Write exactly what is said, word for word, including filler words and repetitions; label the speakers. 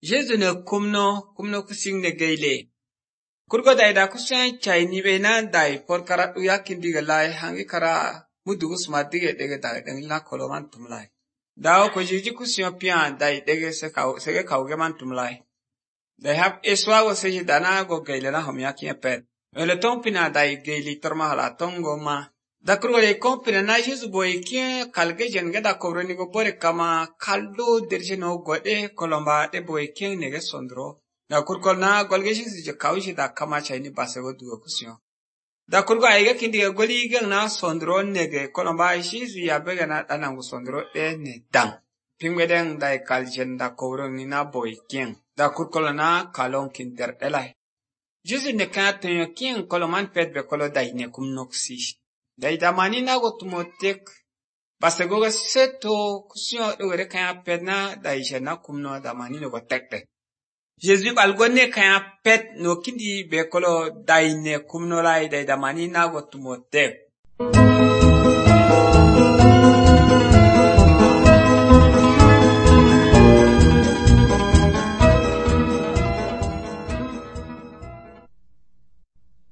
Speaker 1: Jesu ne kumno, kumno kusing ne geile. Kurgo daida kusen chai ni be na dai por kara uya kindiga lai hangi kara mudu usmadige dege dai deng la koloman tumlai. Dao ko jiji kusen pian dai dege se kau sege kau geman tumlai. Dai hap eswa go se dana go geile na homya kia pet. Ele tong pina dai geili torma hala tongo ma. Da kurgo le kompina na Jesu boy kia kalge jenge da kobroni go bore kama kaldo derje no gode kolomba de boy kia nege sondro. Da kurgo na golge Jesu je kaushi da kama chai ni basego dugo kusyo. Da kurgo aiga kindiga goli geng na sondro nege kolomba Jesu ya bega na danangu sondro de ne dang. Pingwedeng dai kaljen da kobroni na boy kia. Da kurgo na kalon kinter elai. Jesu ne kanten kia koloman pet be kolo dai ne kumnoksish. Dai damani na go tumotek basego ga seto kusyo dogere kaya pet na dai shena kumno damani no go tekte. Jesu balgonne kaya pet no kindi be kolo dai ne kumno lai dai damani na go tumotek.